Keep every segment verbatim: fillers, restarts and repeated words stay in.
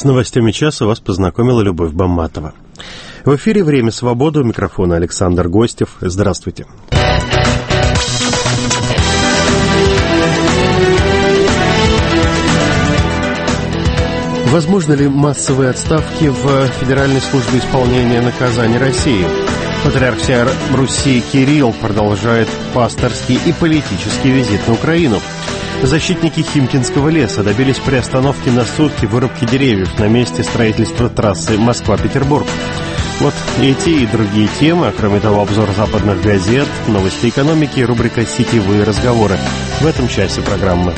С новостями часа вас познакомила Любовь Бамматова. В эфире «Время свободы», у микрофона Александр Гостев. Здравствуйте. Возможно ли массовые отставки в Федеральной службе исполнения наказаний России? Патриарх всей Руси Кирилл продолжает пасторский и политический визит на Украину. Защитники Химкинского леса добились приостановки на сутки вырубки деревьев на месте строительства трассы Москва-Петербург. Вот эти и другие темы, а кроме того обзор западных газет, новости экономики и рубрика «Сетевые разговоры» в этом часе программы.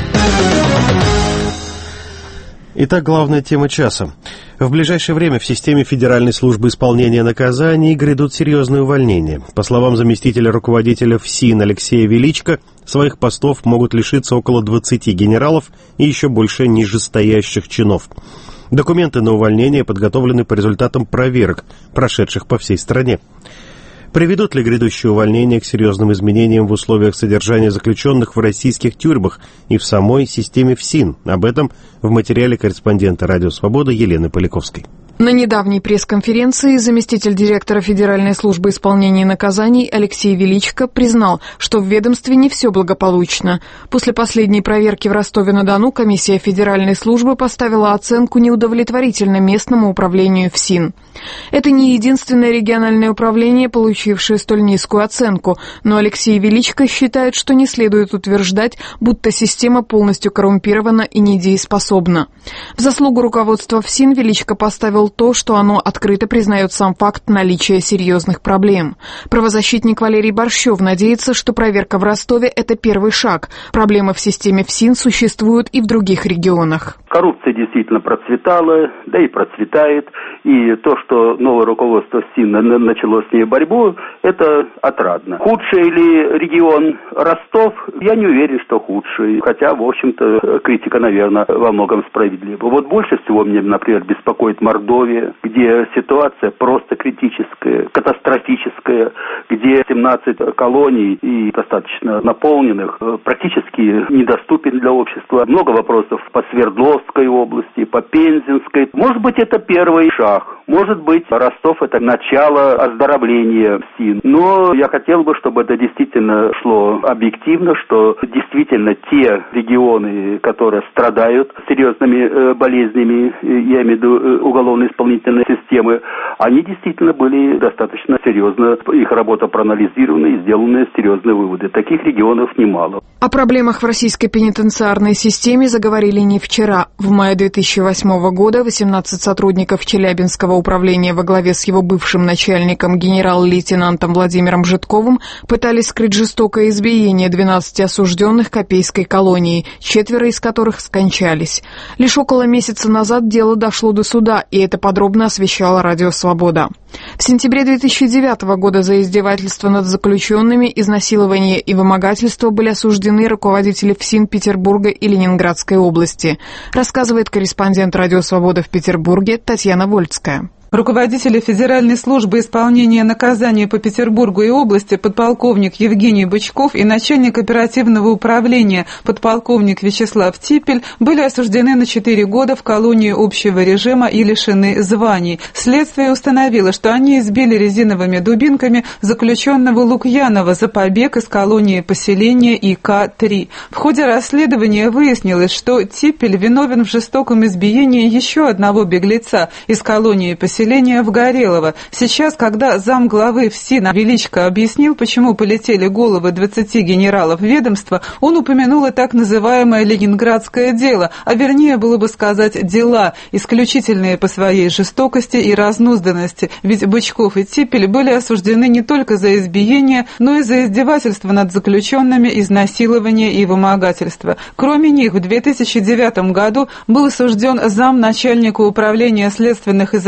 Итак, главная тема часа. В ближайшее время в системе Федеральной службы исполнения наказаний грядут серьезные увольнения. По словам заместителя руководителя ФСИН Алексея Величко, своих постов могут лишиться около двадцати генералов и еще больше нижестоящих чинов. Документы на увольнение подготовлены по результатам проверок, прошедших по всей стране. Приведут ли грядущие увольнения к серьезным изменениям в условиях содержания заключенных в российских тюрьмах и в самой системе ФСИН? Об этом в материале корреспондента «Радио Свобода» Елены Поляковской. На недавней пресс-конференции заместитель директора Федеральной службы исполнения наказаний Алексей Величко признал, что в ведомстве не все благополучно. После последней проверки в Ростове-на-Дону комиссия Федеральной службы поставила оценку неудовлетворительно местному управлению ФСИН. Это не единственное региональное управление, получившее столь низкую оценку, но Алексей Величко считает, что не следует утверждать, будто система полностью коррумпирована и недееспособна. В заслугу руководства ФСИН Величко поставил то, что оно открыто признает сам факт наличия серьезных проблем. Правозащитник Валерий Борщев надеется, что проверка в Ростове – это первый шаг. Проблемы в системе ФСИН существуют и в других регионах. Коррупция действительно процветала, да и процветает. И то, что новое руководство ФСИН начало с ней борьбу, это отрадно. Худший ли регион Ростов? Я не уверен, что худший. Хотя, в общем-то, критика, наверное, во многом справедлива. Вот больше всего меня, например, беспокоит Мордовия, где ситуация просто критическая, катастрофическая, где семнадцать колоний и достаточно наполненных практически недоступен для общества. Много вопросов по Свердловской области, по Пензенской. Может быть, это первый шаг. Может быть, Ростов – это начало оздоровления ФСИН. Но я хотел бы, чтобы это действительно шло объективно, что действительно те регионы, которые страдают серьезными э, болезнями, я имею в виду э, уголовно-исполнительной системы, они действительно были достаточно серьезно, их работа проанализирована и сделаны серьезные выводы. Таких регионов немало. О проблемах в российской пенитенциарной системе заговорили не вчера. В мае две тысячи восьмого года восемнадцать сотрудников Челябинского управления во главе с его бывшим начальником генерал-лейтенантом Владимиром Житковым пытались скрыть жестокое избиение двенадцати осужденных Копейской колонии, четверо из которых скончались. Лишь около месяца назад дело дошло до суда, и это подробно освещало Радио Свобода. В сентябре две тысячи девятого года за издевательство над заключенными, изнасилование и вымогательство были осуждены руководители ФСИН Петербурга и Ленинградской области, рассказывает корреспондент Радио Свобода в Петербурге Татьяна Вольцкая. Руководители Федеральной службы исполнения наказаний по Петербургу и области подполковник Евгений Бычков и начальник оперативного управления подполковник Вячеслав Типель были осуждены на четыре года в колонии общего режима и лишены званий. Следствие установило, что они избили резиновыми дубинками заключенного Лукьянова за побег из колонии поселения И К три. В ходе расследования выяснилось, что Типель виновен в жестоком избиении еще одного беглеца из колонии поселения в Горелово. Сейчас, когда замглавы ФСИН Величко объяснил, почему полетели головы двадцати генералов ведомства, он упомянул и так называемое ленинградское дело, а вернее было бы сказать дела, исключительные по своей жестокости и разнузданности, ведь Бычков и Типель были осуждены не только за избиение, но и за издевательство над заключенными, изнасилование и вымогательство. Кроме них, в две тысячи девятом году был осужден замначальника управления следственных изоляторов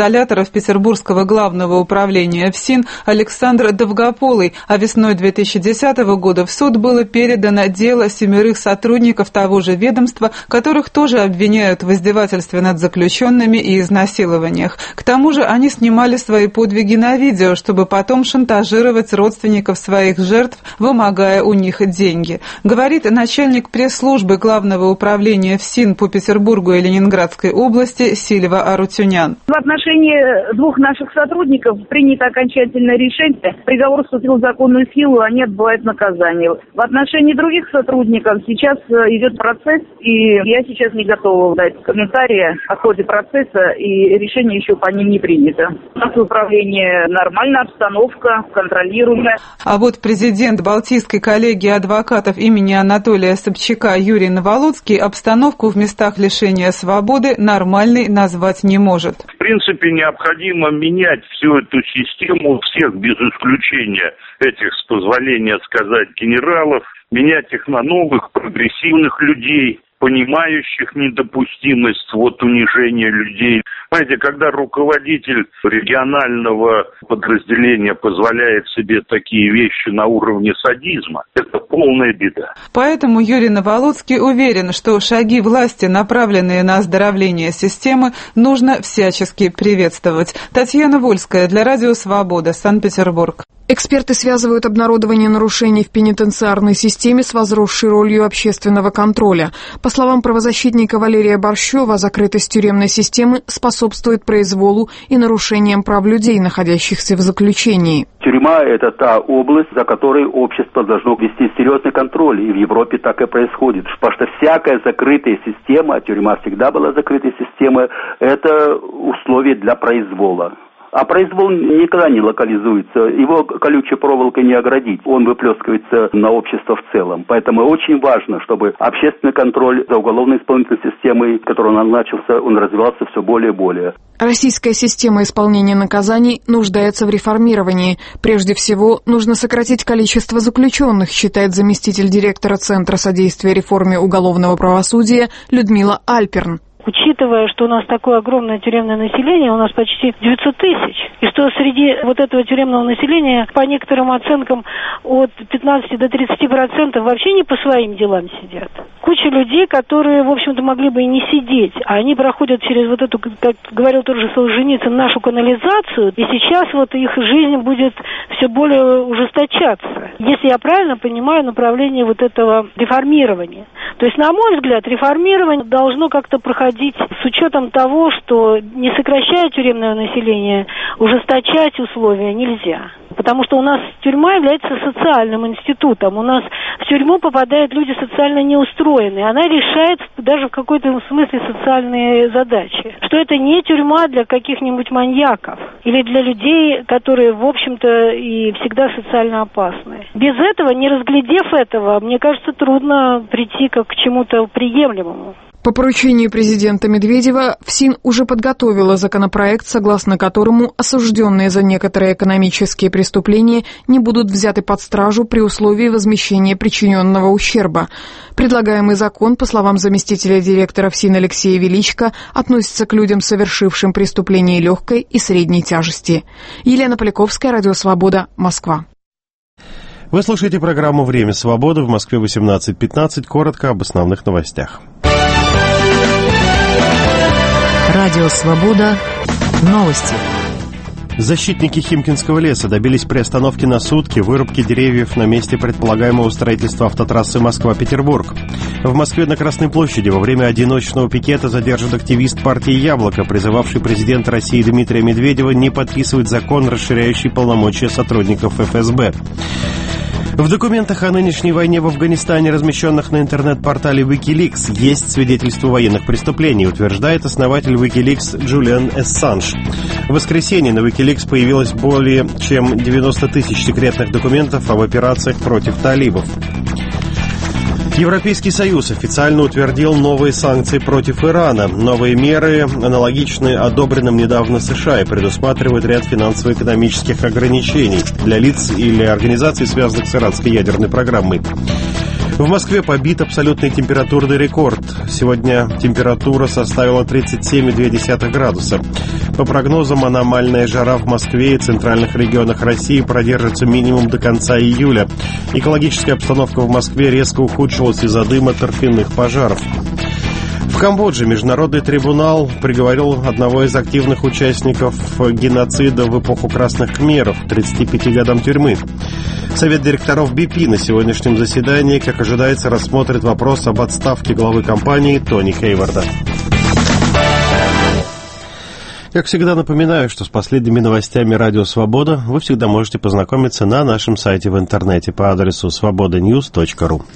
директоров Петербургского главного управления ФСИН Александр Довгополый, а весной две тысячи десятого года в суд было передано дело семерых сотрудников того же ведомства, которых тоже обвиняют в издевательстве над заключенными и изнасилованиях. К тому же они снимали свои подвиги на видео, чтобы потом шантажировать родственников своих жертв, вымогая у них деньги. Говорит начальник пресс-службы Главного управления ФСИН по Петербургу и Ленинградской области Сильва Арутюнян. В отношении двух наших сотрудников принято окончательное решение. Приговор вступил в законную силу, они отбывают наказание. В отношении других сотрудников сейчас идет процесс, и я сейчас не готова дать комментарии о ходе процесса, и решение еще по ним не принято. У нас управление нормальная обстановка, контролируемая. А вот президент Балтийской коллегии адвокатов имени Анатолия Собчака Юрий Наволоцкий обстановку в местах лишения свободы нормальной назвать не может. В принципе, необходимо менять всю эту систему, всех без исключения этих, с позволения сказать, генералов, менять их на новых, прогрессивных людей, понимающих недопустимость вот унижения людей. Знаете, когда руководитель регионального подразделения позволяет себе такие вещи на уровне садизма, это полная беда. Поэтому Юрий Наволоцкий уверен, что шаги власти, направленные на оздоровление системы, нужно всячески приветствовать. Татьяна Вольская для Радио Свобода, Санкт-Петербург. Эксперты связывают обнародование нарушений в пенитенциарной системе с возросшей ролью общественного контроля. По словам правозащитника Валерия Борщева, закрытость тюремной системы способствует произволу и нарушениям прав людей, находящихся в заключении. Тюрьма – это та область, за которой общество должно вести серьезный контроль, и в Европе так и происходит. Потому что всякая закрытая система, а тюрьма всегда была закрытой системой, это условие для произвола. А произвол никогда не локализуется, его колючей проволокой не оградить, он выплескивается на общество в целом. Поэтому очень важно, чтобы общественный контроль за уголовно-исполнительной системой, который он начался, он развивался все более и более. Российская система исполнения наказаний нуждается в реформировании. Прежде всего, нужно сократить количество заключенных, считает заместитель директора Центра содействия реформе уголовного правосудия Людмила Альперн. Учитывая, что у нас такое огромное тюремное население, у нас почти девятьсот тысяч, и что среди вот этого тюремного населения, по некоторым оценкам, от пятнадцати до тридцати процентов вообще не по своим делам сидят. Куча людей, которые, в общем-то, могли бы и не сидеть, а они проходят через вот эту, как говорил тот же Солженицын, нашу канализацию, и сейчас вот их жизнь будет все более ужесточаться. Если я правильно понимаю направление вот этого реформирования. То есть, на мой взгляд, реформирование должно как-то проходить с учетом того, что, не сокращая тюремное население, ужесточать условия нельзя. Потому что у нас тюрьма является социальным институтом. У нас в тюрьму попадают люди социально неустроенные. Она решает даже в какой-то смысле социальные задачи. Что это не тюрьма для каких-нибудь маньяков или для людей, которые, в общем-то, и всегда социально опасны. Без этого, не разглядев этого, мне кажется, трудно прийти как к чему-то приемлемому. По поручению президента Медведева ФСИН уже подготовила законопроект, согласно которому осужденные за некоторые экономические преступления не будут взяты под стражу при условии возмещения причиненного ущерба. Предлагаемый закон, по словам заместителя директора ФСИН Алексея Величко, относится к людям, совершившим преступления легкой и средней тяжести. Елена Поляковская, Радио Свобода, Москва. Вы слушаете программу «Время свободы» в Москве восемнадцать пятнадцать. Коротко об основных новостях. Радио «Свобода». Новости. Защитники Химкинского леса добились приостановки на сутки вырубки деревьев на месте предполагаемого строительства автотрассы Москва-Петербург. В Москве на Красной площади во время одиночного пикета задержан активист партии «Яблоко», призывавший президента России Дмитрия Медведева не подписывать закон, расширяющий полномочия сотрудников эф эс бэ. В документах о нынешней войне в Афганистане, размещенных на интернет-портале Wikileaks, есть свидетельство военных преступлений, утверждает основатель Wikileaks Джулиан Ассанж. В воскресенье на Wikileaks появилось более чем девяносто тысяч секретных документов об операциях против талибов. Европейский Союз официально утвердил новые санкции против Ирана. Новые меры, аналогичные одобренным недавно США, и предусматривают ряд финансово-экономических ограничений для лиц или организаций, связанных с иранской ядерной программой. В Москве побит абсолютный температурный рекорд. Сегодня температура составила тридцать семь целых две десятых градуса. По прогнозам, аномальная жара в Москве и центральных регионах России продержится минимум до конца июля. Экологическая обстановка в Москве резко ухудшилась из-за дыма торфяных пожаров. В Камбодже Международный трибунал приговорил одного из активных участников геноцида в эпоху Красных Кхмеров к тридцати пяти годам тюрьмы. Совет директоров би пи на сегодняшнем заседании, как ожидается, рассмотрит вопрос об отставке главы компании Тони Хейварда. Как всегда, напоминаю, что с последними новостями «Радио Свобода» вы всегда можете познакомиться на нашем сайте в интернете по адресу свобода ньюс точка ру.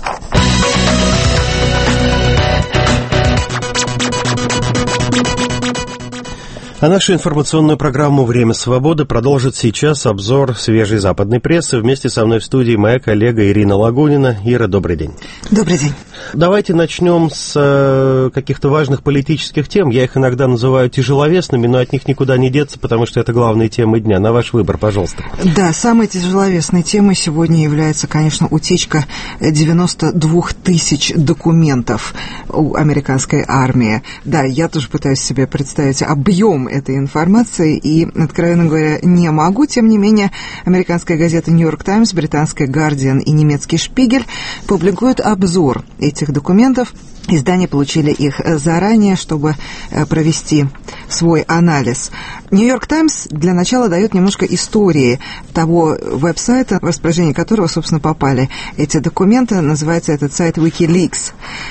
А нашу информационную программу «Время свободы» продолжит сейчас обзор свежей западной прессы. Вместе со мной в студии моя коллега Ирина Лагунина. Ира, добрый день. Добрый день. Давайте начнем с э, каких-то важных политических тем. Я их иногда называю тяжеловесными, но от них никуда не деться, потому что это главные темы дня. На ваш выбор, пожалуйста. Да, самой тяжеловесной темой сегодня является, конечно, утечка девяноста двух тысяч документов у американской армии. Да, я тоже пытаюсь себе представить объем этой информации и, откровенно говоря, не могу. Тем не менее, американская газета «Нью-Йорк Таймс», британская «Гардиан» и немецкий «Шпигель» публикуют обзор этих документов. Издания получили их заранее, чтобы провести свой анализ. «Нью-Йорк Таймс» для начала дает немножко истории того веб-сайта, в распоряжение которого, собственно, попали эти документы. Называется этот сайт «Wikileaks».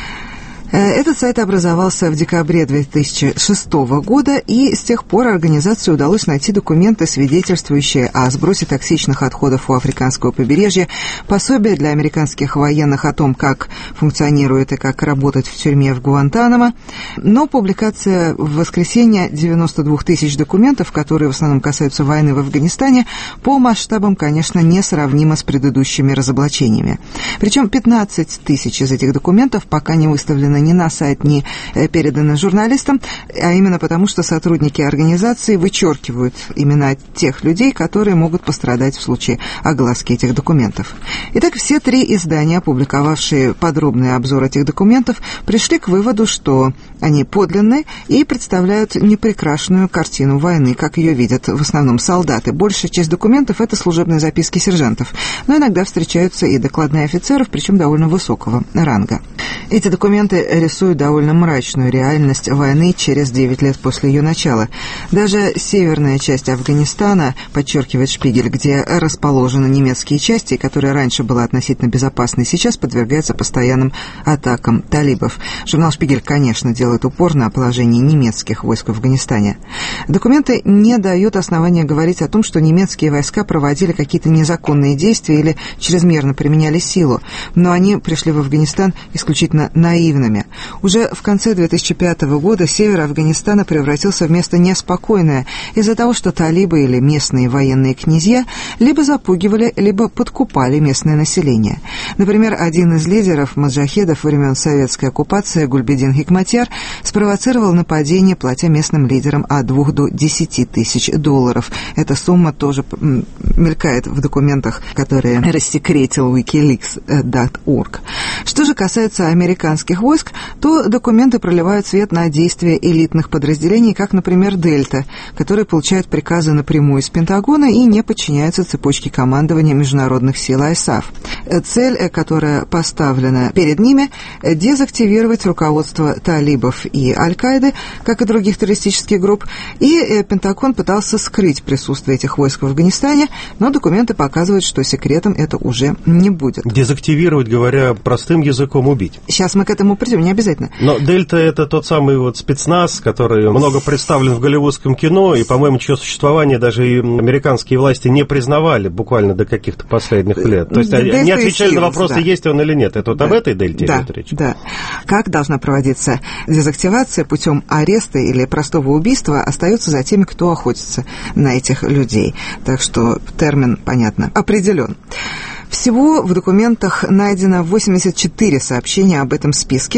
Этот сайт образовался в декабре две тысячи шестого года, и с тех пор организации удалось найти документы, свидетельствующие о сбросе токсичных отходов у африканского побережья, пособия для американских военных о том, как функционирует и как работать в тюрьме в Гуантанамо. Но публикация в воскресенье девяноста двух тысяч документов, которые в основном касаются войны в Афганистане, по масштабам, конечно, несравнима с предыдущими разоблачениями. Причем пятнадцать тысяч из этих документов пока не выставлены ни на сайт, ни переданы журналистам, а именно потому, что сотрудники организации вычеркивают имена тех людей, которые могут пострадать в случае огласки этих документов. Итак, все три издания, опубликовавшие подробный обзор этих документов, пришли к выводу, что они подлинны и представляют непрекрашенную картину войны, как ее видят в основном солдаты. Большая часть документов — это служебные записки сержантов, но иногда встречаются и докладные офицеров, причем довольно высокого ранга. Эти документы рисуют довольно мрачную реальность войны через девять лет после ее начала. Даже северная часть Афганистана, подчеркивает Шпигель, где расположены немецкие части, которая раньше была относительно безопасной, сейчас подвергается постоянным атакам талибов. Журнал «Шпигель», конечно, делает упор на положение немецких войск в Афганистане. Документы не дают основания говорить о том, что немецкие войска проводили какие-то незаконные действия или чрезмерно применяли силу, но они пришли в Афганистан исключительно наивными. Уже в конце две тысячи пятого года север Афганистана превратился в место неспокойное из-за того, что талибы или местные военные князья либо запугивали, либо подкупали местное население. Например, один из лидеров маджахедов времен советской оккупации, Гульбедин Хикматьяр, спровоцировал нападение, платя местным лидерам от двух до десяти тысяч долларов. Эта сумма тоже мелькает в документах, которые рассекретил Wikileaks точка орг. Что же касается американских войск, то документы проливают свет на действия элитных подразделений, как, например, «Дельта», которые получают приказы напрямую из Пентагона и не подчиняются цепочке командования международных сил айсаф. Цель, которая поставлена перед ними, дезактивировать руководство талибов и Аль-Каиды, как и других террористических групп, и Пентагон пытался скрыть присутствие этих войск в Афганистане, но документы показывают, что секретом это уже не будет. Дезактивировать, говоря простым языком, убить. Сейчас мы к этому придем, не обязательно. Но «Дельта» — это тот самый вот спецназ, который много представлен в голливудском кино, и, по-моему, чье существование даже и американские власти не признавали буквально до каких-то последних лет. То есть Дельта они отвечали на вопросы, да, есть он или нет. Это вот да. об этой «Дельте» да. идет речь? Да. Как должна проводиться дезактивация путем ареста или простого убийства, остается за теми, кто охотится на этих людей. Так что термин, понятно, определен. Всего в документах найдено восемьдесят четыре сообщения об этом списке,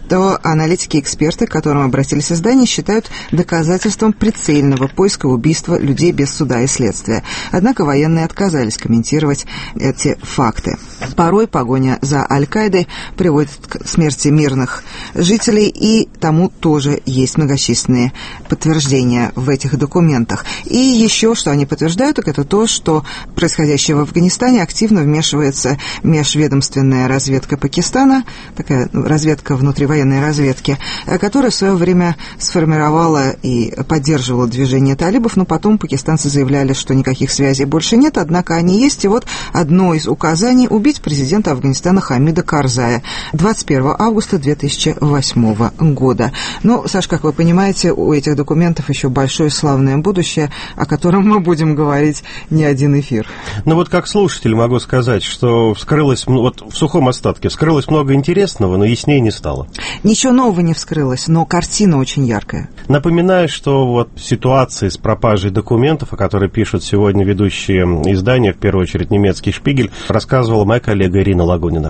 то аналитики и эксперты, к которым обратились издания, считают доказательством прицельного поиска убийства людей без суда и следствия. Однако военные отказались комментировать эти факты. Порой погоня за Аль-Каидой приводит к смерти мирных жителей, и тому тоже есть многочисленные подтверждения в этих документах. И еще, что они подтверждают, так это то, что происходящее в Афганистане активно вмешивается межведомственная разведка Пакистана, такая разведка внутривоенной разведки, которая в свое время сформировала и поддерживала движение талибов, но потом пакистанцы заявляли, что никаких связей больше нет, однако они есть. И вот одно из указаний — убить президента Афганистана Хамида Карзая двадцать первого августа две тысячи восьмого года. Но, Саш, как вы понимаете, у этих документов еще большое славное будущее, о котором мы будем говорить не один эфир. Ну вот как слушатель могу сказать, что вскрылось, вот в сухом остатке, вскрылось много интересного, но яснее не стало. Ничего нового не вскрылось, но картина очень яркая. Напоминаю, что вот ситуации с пропажей документов, о которой пишут сегодня ведущие издания, в первую очередь немецкий «Шпигель», рассказывала моя коллега Ирина Лагунина.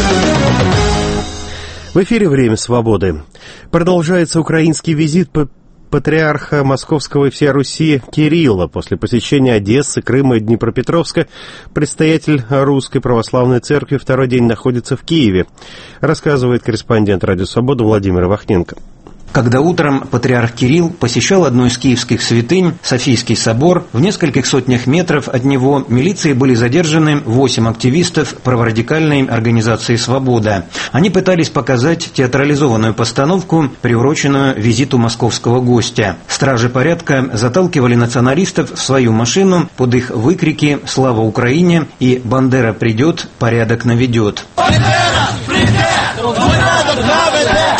В эфире «Время свободы». Продолжается украинский визит по патриарха Московского и всей Руси Кирилла. После посещения Одессы, Крыма и Днепропетровска предстоятель Русской Православной Церкви второй день находится в Киеве, рассказывает корреспондент «Радио Свобода» Владимир Вахненко. Когда утром патриарх Кирилл посещал одну из киевских святынь, Софийский собор, в нескольких сотнях метров от него милицией были задержаны восемь активистов праворадикальной организации «Свобода». Они пытались показать театрализованную постановку, приуроченную визиту московского гостя. Стражи порядка заталкивали националистов в свою машину под их выкрики «Слава Украине» и «Бандера придет, порядок наведет». Бандера придет, порядок наведет!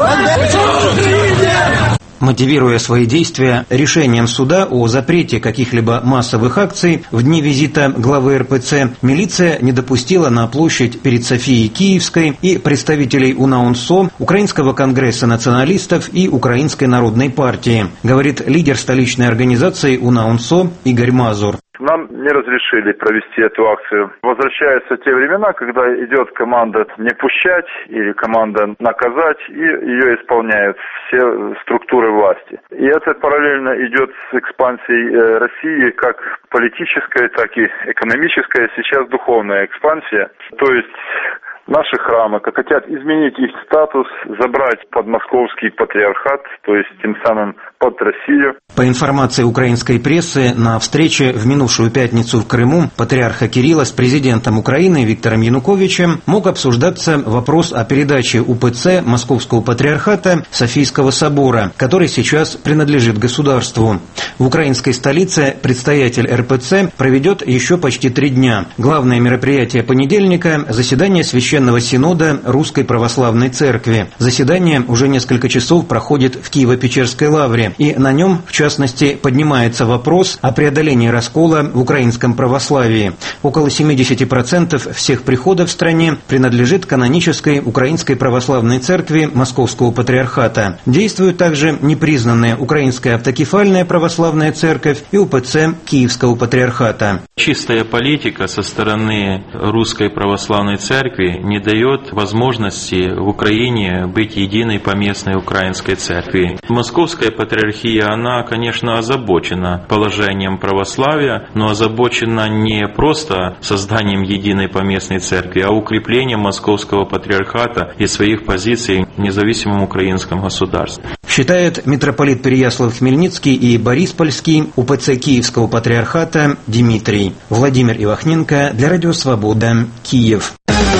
Мотивируя свои действия решением суда о запрете каких-либо массовых акций в дни визита главы эр пэ цэ, милиция не допустила на площадь перед Софией Киевской и представителей УНАУНСО, Украинского конгресса националистов и Украинской народной партии, говорит лидер столичной организации УНАУНСО Игорь Мазур. Нам не разрешили провести эту акцию. Возвращаются те времена, когда идет команда «не пущать» или команда «наказать», и ее исполняют все структуры власти. И это параллельно идет с экспансией России, как политическая, так и экономическая, сейчас духовная экспансия. То есть наши храмы хотят изменить их статус, забрать под московский патриархат, то есть тем самым под Россию. По информации украинской прессы, на встрече в минувшую пятницу в Крыму патриарха Кирилла с президентом Украины Виктором Януковичем мог обсуждаться вопрос о передаче у пэ цэ Московского патриархата Софийского собора, который сейчас принадлежит государству. В украинской столице предстоятель эр пэ цэ проведет еще почти три дня. Главное мероприятие понедельника – заседание Священного Синода Русской Православной Церкви. Заседание уже несколько часов проходит в Киево-Печерской лавре, и на нем, в частности, поднимается вопрос о преодолении раскола в украинском православии. Около семьдесят процентов всех приходов в стране принадлежит канонической Украинской Православной Церкви Московского Патриархата. Действуют также непризнанная Украинская Автокефальная Православная Церковь и у пэ цэ Киевского Патриархата. Чистая политика со стороны Русской Православной Церкви не дает возможности в Украине быть единой поместной Украинской Церкви. Московская Патриархия, она, конечно, озабочена положением православия, но озабочена не просто созданием единой поместной церкви, а укреплением Московского Патриархата и своих позиций в независимом украинском государстве. Считает митрополит Переяслав-Хмельницкий и Бориспольский у пэ цэ Киевского Патриархата Дмитрий. Владимир Ивахненко для Радио Свобода, Киев.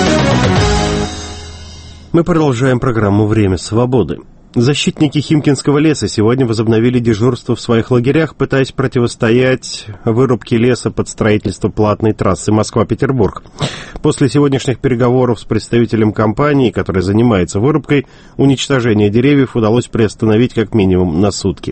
Мы продолжаем программу «Время свободы». Защитники Химкинского леса сегодня возобновили дежурство в своих лагерях, пытаясь противостоять вырубке леса под строительство платной трассы Москва-Петербург. После сегодняшних переговоров с представителем компании, которая занимается вырубкой, уничтожение деревьев удалось приостановить как минимум на сутки.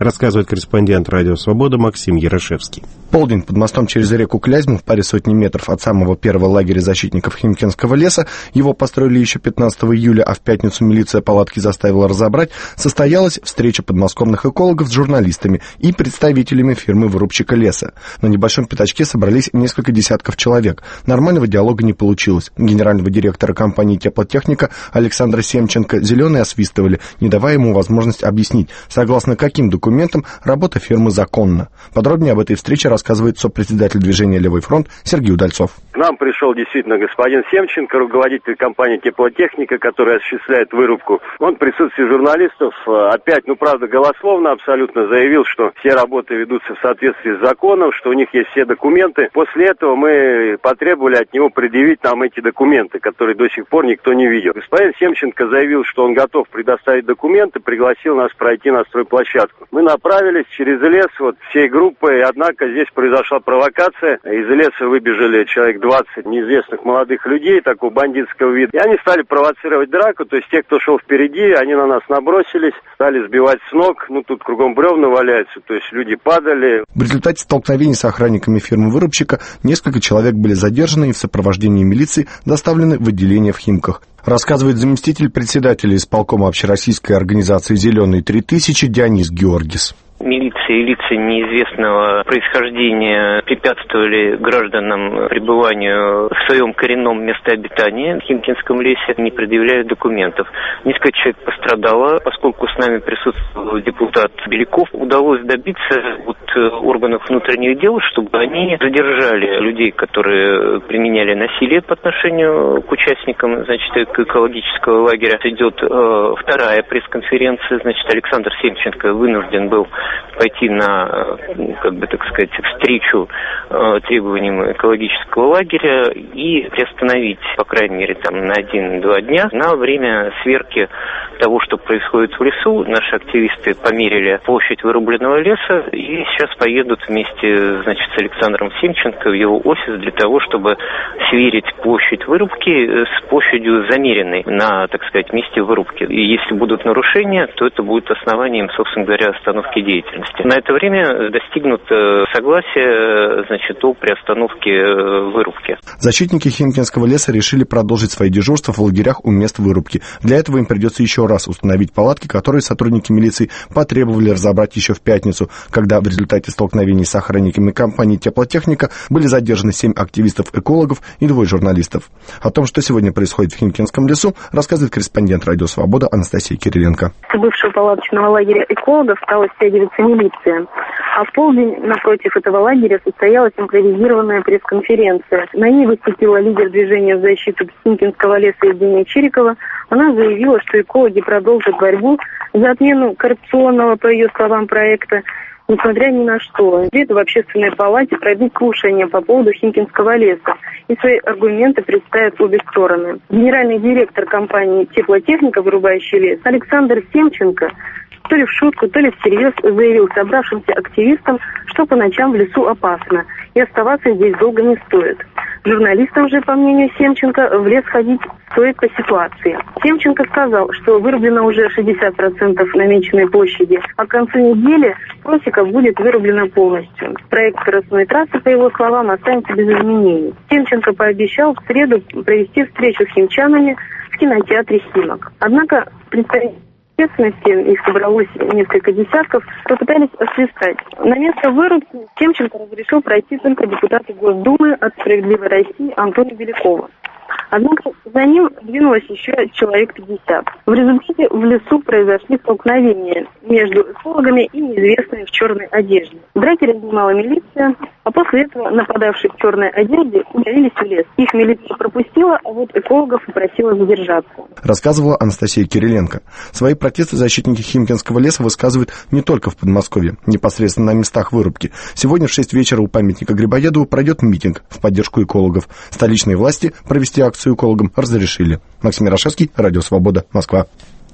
рассказывает корреспондент «Радио Свобода» Максим Ярошевский. Полдень под мостом через реку Клязьму в паре сотни метров от самого первого лагеря защитников Химкинского леса, его построили еще пятнадцатого июля, а в пятницу милиция палатки заставила разобрать, состоялась встреча подмосковных экологов с журналистами и представителями фирмы вырубщика леса. На небольшом пятачке собрались несколько десятков человек. Нормального диалога не получилось. Генерального директора компании «Теплотехника» Александра Семченко зеленые освистывали, не давая ему возможность объяснить, согласно каким документам работа фирмы законна. Подробнее об этой встрече рассказывает сопредседатель движения «Левый фронт» Сергей Удальцов. К нам пришел действительно господин Семченко, руководитель компании «Теплотехника», которая осуществляет вырубку. Он в присутствии журналистов опять, ну правда, голословно абсолютно заявил, что все работы ведутся в соответствии с законом, что у них есть все документы. После этого мы потребовали от него предъявить нам эти документы, которые до сих пор никто не видел. Господин Семченко заявил, что он готов предоставить документы, пригласил нас пройти на стройплощадку. Мы направились через лес вот всей группой, однако здесь произошла провокация. Из леса выбежали человек двадцать неизвестных молодых людей такого бандитского вида. И они стали провоцировать драку, то есть те, кто шел впереди, они на нас набросились, стали сбивать с ног. Ну, тут кругом бревна валяются, то есть люди падали. В результате столкновений с охранниками фирмы вырубщика несколько человек были задержаны и в сопровождении милиции доставлены в отделение в Химках. Рассказывает заместитель председателя исполкома общероссийской организации «Зеленые три тысячи» Дионис Георгис. Милиция и лица неизвестного происхождения препятствовали гражданам пребыванию в своем коренном месте обитания в Химкинском лесе, не предъявляя документов. Несколько человек пострадало, поскольку с нами присутствовал депутат Беляков. Удалось добиться от органов внутренних дел, чтобы они задержали людей, которые применяли насилие по отношению к участникам, значит, экологического лагеря. Идет э, вторая пресс-конференция, значит, Александр Семченко вынужден был пойти на, как бы так сказать, встречу э, требованиям экологического лагеря и приостановить, по крайней мере, там на один-два дня на время сверки того, что происходит в лесу. Наши активисты померили площадь вырубленного леса и сейчас поедут вместе, значит, с Александром Семченко в его офис для того, чтобы сверить площадь вырубки с площадью замеренной на, так сказать, месте вырубки. И если будут нарушения, то это будет основанием, собственно говоря, остановки деятельности. На это время достигнуто согласие, значит, о приостановке вырубки. Защитники Химкинского леса решили продолжить свои дежурства в лагерях у мест вырубки. Для этого им придется еще раз установить палатки, которые сотрудники милиции потребовали разобрать еще в пятницу, когда в результате столкновений с охранниками компании «Теплотехника» были задержаны семь активистов-экологов и двое журналистов. О том, что сегодня происходит в Химкинском лесу, рассказывает корреспондент «Радио Свобода» Анастасия Кириленко. С бывшего палаточного лагеря экологов стала стягиваться милиция. А в полдень напротив этого лагеря состоялась импровизированная пресс-конференция. На ней выступила лидер движения в защиту Химкинского леса Евгения Чирикова. Она заявила, что экологи продолжат борьбу за отмену коррупционного, по ее словам, проекта, несмотря ни на что. Где-то в общественной палате пройдут слушания по поводу Химкинского леса, и свои аргументы представят обе стороны. Генеральный директор компании «Теплотехника», вырубающий лес, Александр Семченко, то ли в шутку, то ли всерьез заявил собравшимся активистам, что по ночам в лесу опасно, и оставаться здесь долго не стоит. Журналистам же, по мнению Семченко, в лес ходить стоит по ситуации. Семченко сказал, что вырублено уже шестьдесят процентов намеченной площади, а к концу недели просека будет вырублена полностью. Проект скоростной трассы, по его словам, останется без изменений. Семченко пообещал в среду провести встречу с химчанами в кинотеатре «Химок». Однако представители общественности, их собралось несколько десятков, попытались освистать. На место вырубки Семченко разрешил пройти только депутату Госдумы от «Справедливой России» Антону Белякову. Однако за ним двинулось еще человек пятьдесят. В результате в лесу произошли столкновения между экологами и неизвестными в черной одежде. Драки разнимала милиция, а после этого нападавшие в черной одежде удалились в лес. Их милиция пропустила, а вот экологов попросила задержаться. Рассказывала Анастасия Кириленко. Свои протесты защитники Химкинского леса высказывают не только в Подмосковье, непосредственно на местах вырубки. Сегодня в шесть вечера у памятника Грибоедову пройдет митинг в поддержку экологов. Столичные власти провести акцию экологам разрешили. Максим Ярошевский, Радио Свобода, Москва.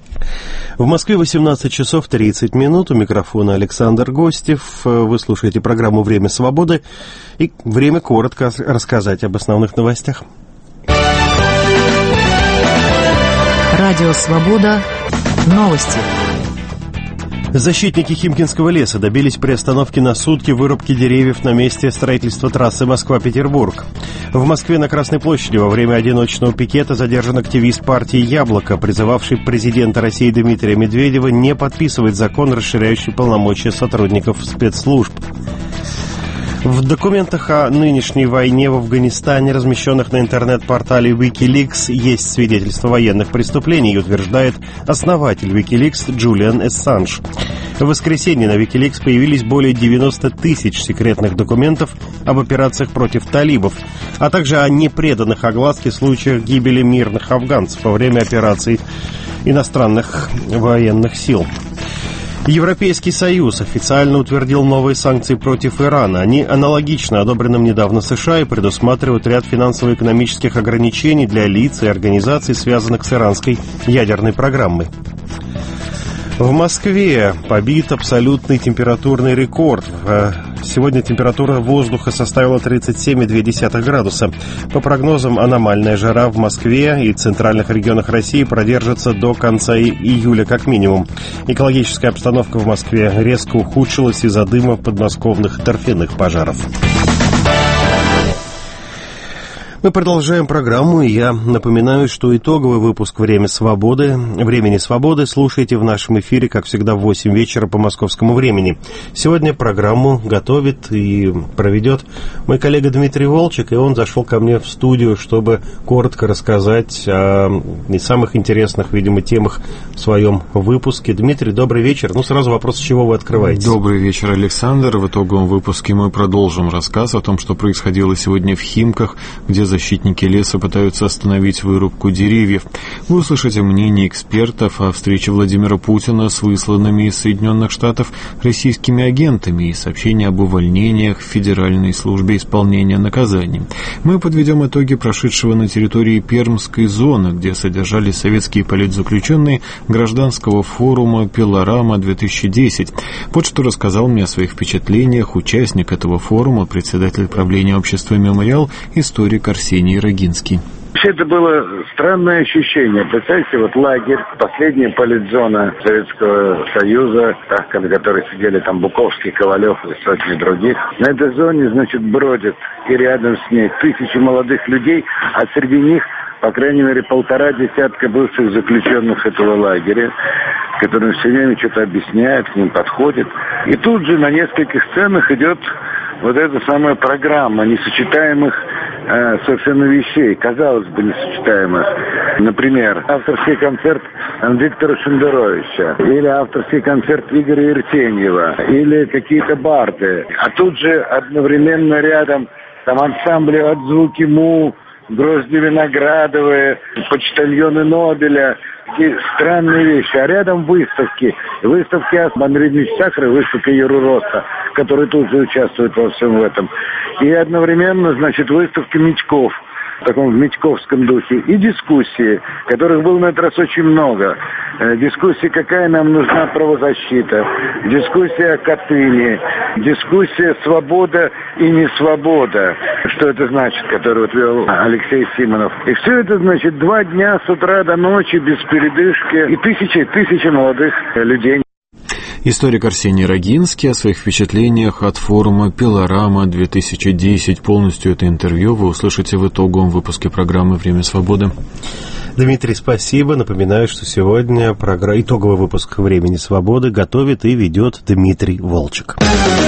В Москве восемнадцать часов тридцать минут. У микрофона Александр Гостев. Вы слушаете программу «Время свободы». И время коротко рассказать об основных новостях. Радио Свобода. Новости. Защитники Химкинского леса добились приостановки на сутки вырубки деревьев на месте строительства трассы Москва-Петербург. В Москве на Красной площади во время одиночного пикета задержан активист партии «Яблоко», призывавший президента России Дмитрия Медведева не подписывать закон, расширяющий полномочия сотрудников спецслужб. В документах о нынешней войне в Афганистане, размещенных на интернет-портале Wikileaks, есть свидетельство военных преступлений, утверждает основатель Wikileaks Джулиан Ассанж. В воскресенье на Wikileaks появились более девяносто тысяч секретных документов об операциях против талибов, а также о непреданных огласке случаях гибели мирных афганцев во время операций иностранных военных сил. Европейский Союз официально утвердил новые санкции против Ирана. Они аналогичны одобренным недавно США и предусматривают ряд финансово-экономических ограничений для лиц и организаций, связанных с иранской ядерной программой. В Москве побит абсолютный температурный рекорд. Сегодня температура воздуха составила тридцать семь целых две десятых градуса. По прогнозам, аномальная жара в Москве и центральных регионах России продержится до конца июля как минимум. Экологическая обстановка в Москве резко ухудшилась из-за дыма подмосковных торфяных пожаров. Мы продолжаем программу, и я напоминаю, что итоговый выпуск «Время свободы», «Времени свободы» слушайте в нашем эфире, как всегда, в восемь вечера по московскому времени. Сегодня программу готовит и проведет мой коллега Дмитрий Волчек, и он зашел ко мне в студию, чтобы коротко рассказать о не самых интересных, видимо, темах в своем выпуске. Дмитрий, добрый вечер. Ну, сразу вопрос, с чего вы открываете? Добрый вечер, Александр. В итоговом выпуске мы продолжим рассказ о том, что происходило сегодня в Химках, где защитники леса пытаются остановить вырубку деревьев. Вы услышите мнение экспертов о встрече Владимира Путина с высланными из Соединенных Штатов российскими агентами и сообщения об увольнениях в Федеральной службе исполнения наказаний. Мы подведем итоги прошедшего на территории Пермской зоны, где содержались советские политзаключенные гражданского форума «Пилорама-две тысячи десять». Вот что рассказал мне о своих впечатлениях участник этого форума, председатель правления общества «Мемориал», историк Арсений Рогинский. Вообще это было странное ощущение. Представьте, вот лагерь, последняя политзона Советского Союза, так, на которой сидели там Буковский, Ковалев и сотни других. На этой зоне, значит, бродят и рядом с ней тысячи молодых людей, а среди них, по крайней мере, полтора десятка бывших заключенных этого лагеря, которым все время что-то объясняют, к ним подходят. И тут же на нескольких сценах идет вот эта самая программа несочетаемых э, совершенно вещей, казалось бы, несочетаемых. Например, авторский концерт Виктора Шендеровича, или авторский концерт Игоря Иртеньева, или какие-то барды. А тут же одновременно рядом там ансамбли от «Звуки Му», Грозди Виноградовые, почтальоны Нобеля, такие странные вещи. А рядом выставки. Выставки Андрея Дмитриевича Сахарова, выставка Еруроса, который тут же участвует во всем этом. И одновременно, значит, выставка Митьков, в таком митьковском духе, и дискуссии, которых было на этот раз очень много. Э, дискуссии, какая нам нужна правозащита, дискуссия о Катыни, дискуссия «Свобода и несвобода», что это значит, которую вот вел Алексей Симонов. И все это, значит, два дня с утра до ночи без передышки, и тысячи, тысячи молодых людей. Историк Арсений Рогинский о своих впечатлениях от форума «Пилорама-две тысячи десять». Полностью это интервью вы услышите в итоговом выпуске программы «Время свободы». Дмитрий, спасибо. Напоминаю, что сегодня программа, итоговый выпуск «Времени свободы» готовит и ведет Дмитрий Волчек.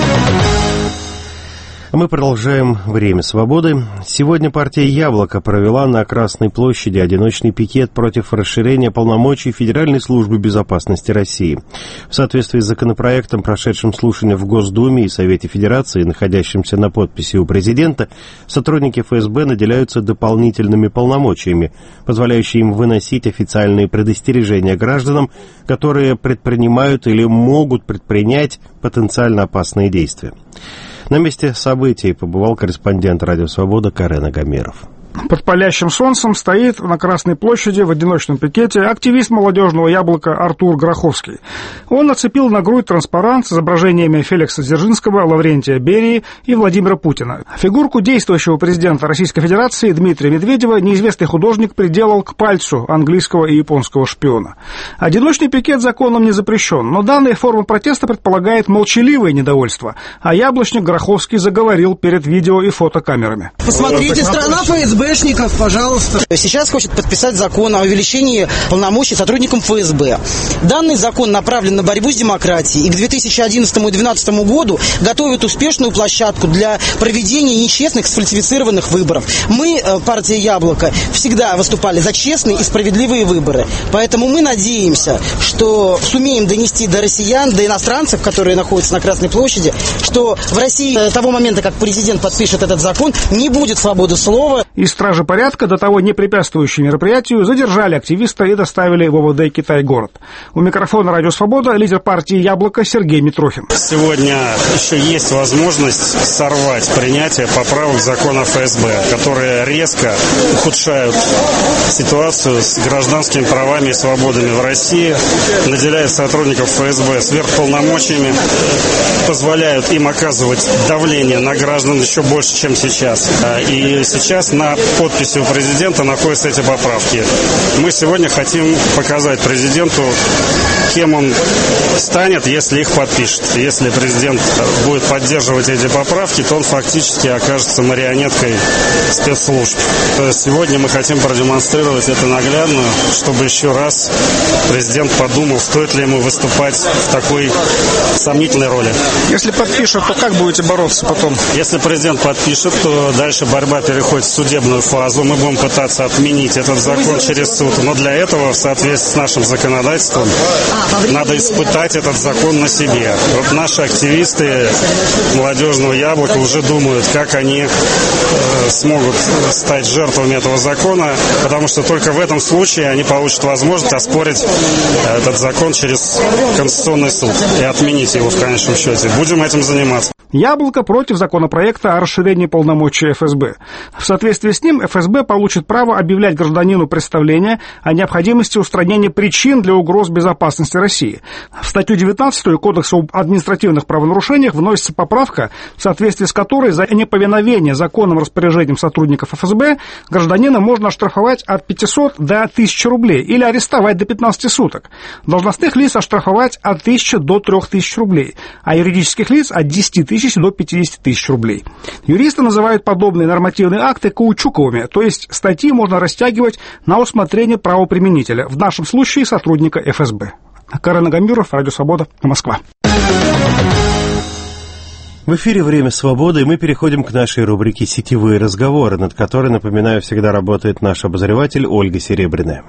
Мы продолжаем «Время свободы». Сегодня партия «Яблоко» провела на Красной площади одиночный пикет против расширения полномочий Федеральной службы безопасности России. В соответствии с законопроектом, прошедшим слушание в Госдуме и Совете Федерации, находящимся на подписи у президента, сотрудники эф эс бэ наделяются дополнительными полномочиями, позволяющими им выносить официальные предостережения гражданам, которые предпринимают или могут предпринять потенциально опасные действия. На месте событий побывал корреспондент «Радио Свобода» Карен Агамеров. Под палящим солнцем стоит на Красной площади в одиночном пикете активист молодежного яблока Артур Гроховский. Он нацепил на грудь транспарант с изображениями Феликса Дзержинского, Лаврентия Берии и Владимира Путина. Фигурку действующего президента Российской Федерации Дмитрия Медведева неизвестный художник приделал к пальцу английского и японского шпиона. Одиночный пикет законом не запрещен, но данная форма протеста предполагает молчаливое недовольство, а яблочник Гроховский заговорил перед видео и фотокамерами. Посмотрите, страна ФСБшников, пожалуйста. Сейчас хочет подписать закон о увеличении полномочий сотрудникам ФСБ. Данный закон направлен на борьбу с демократией и к две тысячи одиннадцатому и две тысячи двенадцатому году готовит успешную площадку для проведения нечестных, сфальсифицированных выборов. Мы, партия «Яблоко», всегда выступали за честные и справедливые выборы. Поэтому мы надеемся, что сумеем донести до россиян, до иностранцев, которые находятся на Красной площади, что в России до того момента, как президент подпишет этот закон, не будет свободы слова. И стражи порядка, до того не препятствующие мероприятию, задержали активиста и доставили в ОВД «Китай-город». У микрофона «Радио Свобода» лидер партии «Яблоко» Сергей Митрохин. Сегодня еще есть возможность сорвать принятие поправок закона ФСБ, которые резко ухудшают ситуацию с гражданскими правами и свободами в России, наделяют сотрудников ФСБ сверхполномочиями, позволяют им оказывать давление на граждан еще больше, чем сейчас. И сейчас на подписи у президента находятся эти поправки. Мы сегодня хотим показать президенту, кем он станет, если их подпишет. Если президент будет поддерживать эти поправки, то он фактически окажется марионеткой спецслужб. Сегодня мы хотим продемонстрировать это наглядно, чтобы еще раз президент подумал, стоит ли ему выступать в такой сомнительной роли. Если подпишет, то как будете бороться потом? Если президент подпишет, то дальше борьба переходит в судебную фазу. Мы будем пытаться отменить этот закон через суд. Но для этого, в соответствии с нашим законодательством, надо испытать этот закон на себе. Вот наши активисты молодежного яблока уже думают, как они э, смогут стать жертвами этого закона, потому что только в этом случае они получат возможность оспорить этот закон через Конституционный суд и отменить его в конечном счете. Будем этим заниматься. «Яблоко» против законопроекта о расширении полномочий эф эс бэ. В соответствии с ним эф эс бэ получит право объявлять гражданину представление о необходимости устранения причин для угроз безопасности России. В статью девятнадцатую Кодекса об административных правонарушениях вносится поправка, в соответствии с которой за неповиновение законным распоряжениям сотрудников эф эс бэ гражданина можно оштрафовать от пятисот до тысячи рублей или арестовать до пятнадцати суток. Должностных лиц оштрафовать от тысячи до трёх тысяч рублей, а юридических лиц от десяти тысяч до пятидесяти тысяч рублей. Юристы называют подобные нормативные акты каучуковыми, то есть статьи можно растягивать на усмотрение правоприменителя, в нашем случае сотрудника эф эс бэ. Карен Агамбюров, Радио Свобода, Москва. В эфире «Время свободы», и мы переходим к нашей рубрике «Сетевые разговоры», над которой, напоминаю, всегда работает наш обозреватель Ольга Серебряная.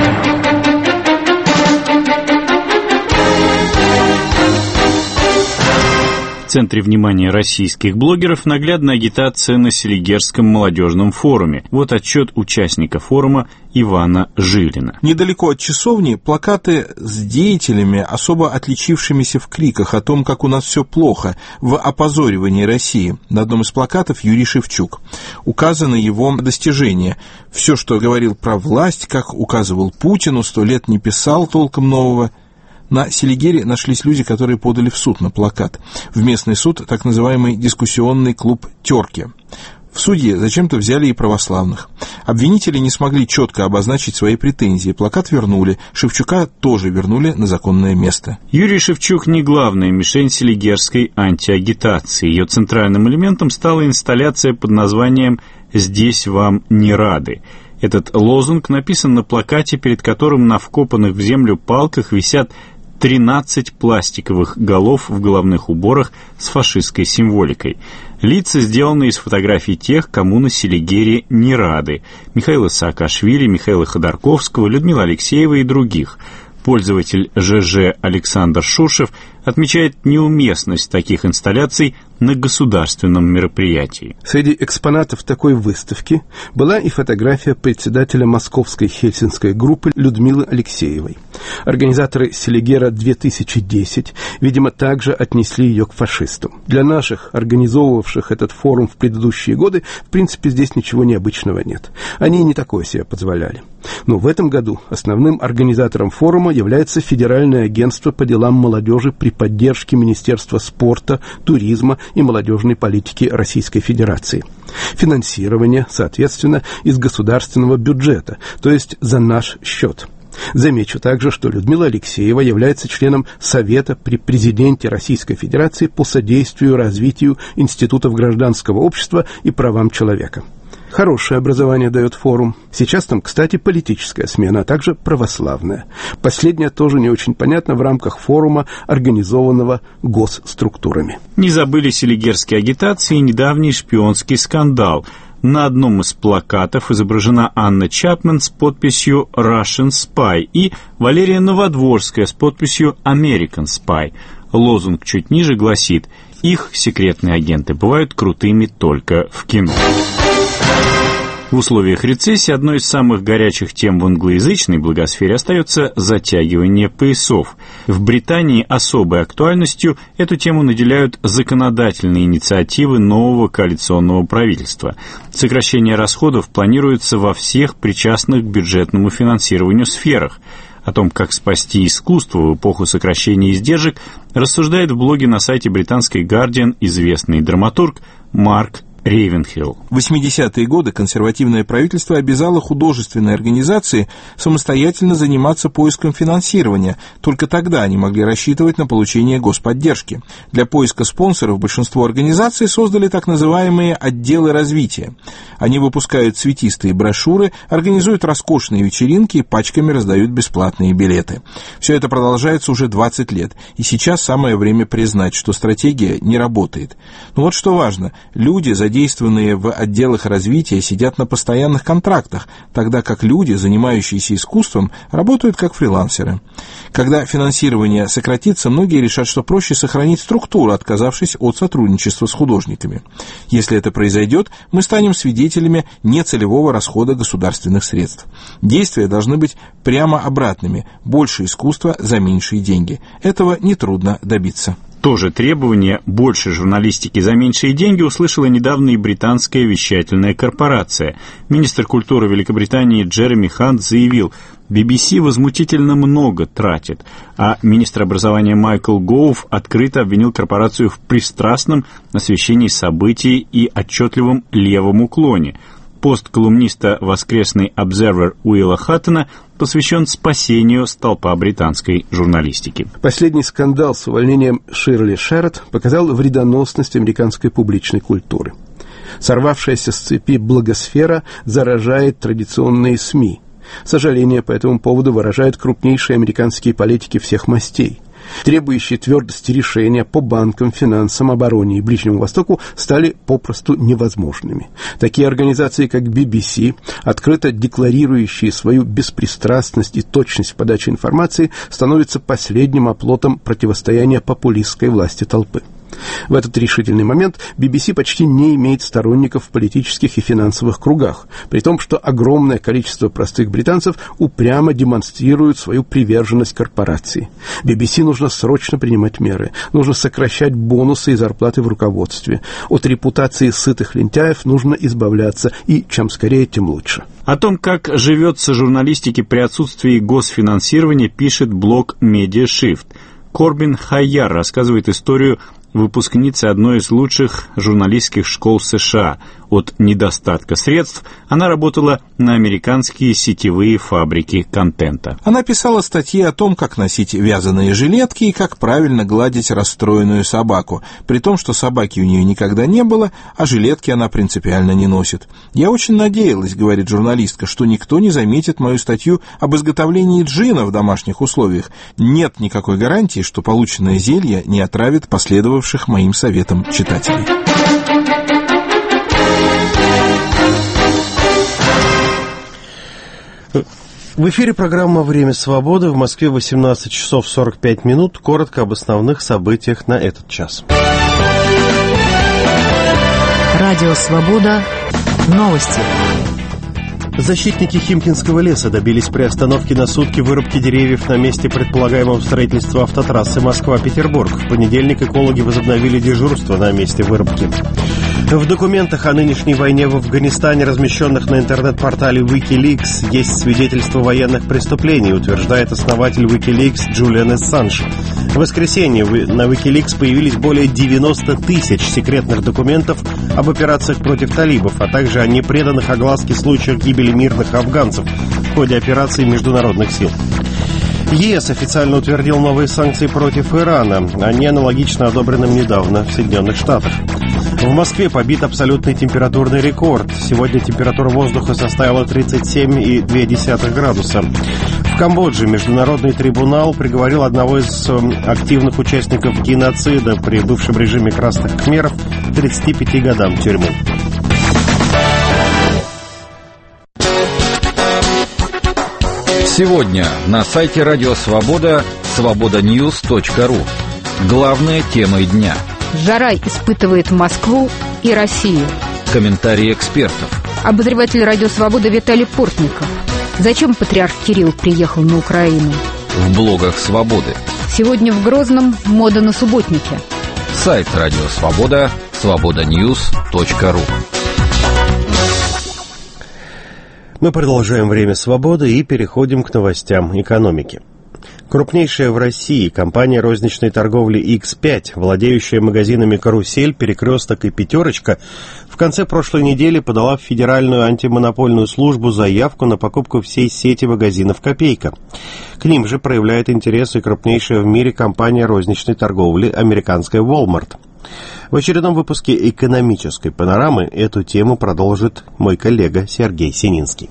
В центре внимания российских блогеров наглядная агитация на Селигерском молодежном форуме. Вот отчет участника форума Ивана Жилина. Недалеко от часовни плакаты с деятелями, особо отличившимися в криках о том, как у нас все плохо, в опозоривании России. На одном из плакатов Юрий Шевчук. Указаны его достижения. Все, что говорил про власть, как указывал Путину, сто лет не писал толком нового. На Селигере нашлись люди, которые подали в суд на плакат. В местный суд так называемый дискуссионный клуб «Терки». В суде зачем-то взяли и православных. Обвинители не смогли четко обозначить свои претензии. Плакат вернули. Шевчука тоже вернули на законное место. Юрий Шевчук не главная мишень селигерской антиагитации. Ее центральным элементом стала инсталляция под названием «Здесь вам не рады». Этот лозунг написан на плакате, перед которым на вкопанных в землю палках висят тринадцать пластиковых голов в головных уборах с фашистской символикой. Лица сделаны из фотографий тех, кому на Селигере не рады: Михаила Саакашвили, Михаила Ходорковского, Людмилы Алексеевой и других. Пользователь ЖЖ Александр Шушев отмечает неуместность таких инсталляций на государственном мероприятии. Среди экспонатов такой выставки была и фотография председателя московской хельсинской группы Людмилы Алексеевой. Организаторы Селигера две тысячи десять, видимо, также отнесли ее к фашистам. Для наших, организовывавших этот форум в предыдущие годы, в принципе, здесь ничего необычного нет. Они не такое себе позволяли. Но в этом году основным организатором форума является Федеральное агентство по делам молодежи при поддержке Министерства спорта, туризма и молодежной политики Российской Федерации. Финансирование, соответственно, из государственного бюджета, то есть за наш счет. Замечу также, что Людмила Алексеева является членом Совета при президенте Российской Федерации по содействию развитию институтов гражданского общества и правам человека. Хорошее образование дает форум. Сейчас там, кстати, политическая смена, а также православная. Последняя тоже не очень понятна в рамках форума, организованного госструктурами. Не забыли селигерские агитации и недавний шпионский скандал. На одном из плакатов изображена Анна Чапман с подписью «Russian Spy» и Валерия Новодворская с подписью «American Spy». Лозунг чуть ниже гласит: «Их секретные агенты бывают крутыми только в кино». В условиях рецессии одной из самых горячих тем в англоязычной благосфере остается затягивание поясов. В Британии особой актуальностью эту тему наделяют законодательные инициативы нового коалиционного правительства. Сокращение расходов планируется во всех причастных к бюджетному финансированию сферах. О том, как спасти искусство в эпоху сокращения издержек, рассуждает в блоге на сайте британской «Гардиан» известный драматург Марк Рейвенхилл. В восьмидесятые годы консервативное правительство обязало художественные организации самостоятельно заниматься поиском финансирования. Только тогда они могли рассчитывать на получение господдержки. Для поиска спонсоров большинство организаций создали так называемые отделы развития. Они выпускают цветистые брошюры, организуют роскошные вечеринки и пачками раздают бесплатные билеты. Все это продолжается уже двадцать лет, и сейчас самое время признать, что стратегия не работает. Но вот что важно, люди, задействованные в отделах развития, сидят на постоянных контрактах, тогда как люди, занимающиеся искусством, работают как фрилансеры. Когда финансирование сократится, многие решат, что проще сохранить структуру, отказавшись от сотрудничества с художниками. Если это произойдет, мы станем свидетелями нецелевого расхода государственных средств. Действия должны быть прямо обратными: больше искусства за меньшие деньги. Этого нетрудно добиться. То же требование больше журналистики за меньшие деньги услышала недавно и британская вещательная корпорация. Министр культуры Великобритании Джереми Хант заявил: би би си возмутительно много тратит, а министр образования Майкл Гоуф открыто обвинил корпорацию в пристрастном освещении событий и отчетливом левом уклоне. Пост колумниста «Воскресный Observer» Уилла Хаттона посвящен спасению столпа британской журналистики. Последний скандал с увольнением Ширли Шеррот показал вредоносность американской публичной культуры. Сорвавшаяся с цепи благосфера заражает традиционные СМИ. Сожаление по этому поводу выражают крупнейшие американские политики всех мастей. Требующие твердости решения по банкам, финансам, обороне и Ближнему Востоку стали попросту невозможными. Такие организации, как би би си, открыто декларирующие свою беспристрастность и точность в подаче информации, становятся последним оплотом противостояния популистской власти толпы. В этот решительный момент би би си почти не имеет сторонников в политических и финансовых кругах, при том, что огромное количество простых британцев упрямо демонстрируют свою приверженность корпорации. би би си нужно срочно принимать меры, нужно сокращать бонусы и зарплаты в руководстве. От репутации сытых лентяев нужно избавляться, и чем скорее, тем лучше. О том, как живется журналистике при отсутствии госфинансирования, пишет блог Mediashift. Корбин Хайяр рассказывает историю выпускницы одной из лучших журналистских школ США. От недостатка средств она работала на американские сетевые фабрики контента. Она писала статьи о том, как носить вязаные жилетки и как правильно гладить расстроенную собаку, при том, что собаки у нее никогда не было, а жилетки она принципиально не носит. «Я очень надеялась, — говорит журналистка, — что никто не заметит мою статью об изготовлении джина в домашних условиях. Нет никакой гарантии, что полученное зелье не отравит последовавших моим советам читателей». В эфире программа «Время свободы». В Москве восемнадцать часов сорок пять минут. Коротко об основных событиях на этот час. Радио «Свобода». Новости. Защитники Химкинского леса добились приостановки на сутки вырубки деревьев на месте предполагаемого строительства автотрассы Москва-Петербург. В понедельник экологи возобновили дежурство на месте вырубки. В документах о нынешней войне в Афганистане, размещенных на интернет-портале Wikileaks, есть свидетельство военных преступлений, утверждает основатель Wikileaks Джулиан Ассанж. В воскресенье на Wikileaks появились более девяносто тысяч секретных документов об операциях против талибов, а также о непреданных огласке случаях гибели мирных афганцев в ходе операций международных сил. ЕС официально утвердил новые санкции против Ирана. Они аналогично одобренным недавно в Соединенных Штатах. В Москве побит абсолютный температурный рекорд. Сегодня температура воздуха составила тридцать семь и две десятых градуса. В Камбодже международный трибунал приговорил одного из активных участников геноцида при бывшем режиме красных кхмеров к тридцати пяти годам тюрьмы. Сегодня на сайте Радио Свобода свобода ньюс точка ру. Главная тема дня. Жара испытывает Москву и Россию. Комментарии экспертов. Обозреватель Радио Свобода Виталий Портников. Зачем патриарх Кирилл приехал на Украину? В блогах Свободы. Сегодня в Грозном мода на субботнике. Сайт Радио Свобода свобода ньюс точка ру. Мы продолжаем «Время свободы» и переходим к новостям экономики. Крупнейшая в России компания розничной торговли икс пять, владеющая магазинами «Карусель», «Перекресток» и «Пятерочка», в конце прошлой недели подала в Федеральную антимонопольную службу заявку на покупку всей сети магазинов «Копейка». К ним же проявляет интерес и крупнейшая в мире компания розничной торговли американская Walmart. В очередном выпуске «Экономической панорамы» эту тему продолжит мой коллега Сергей Сининский.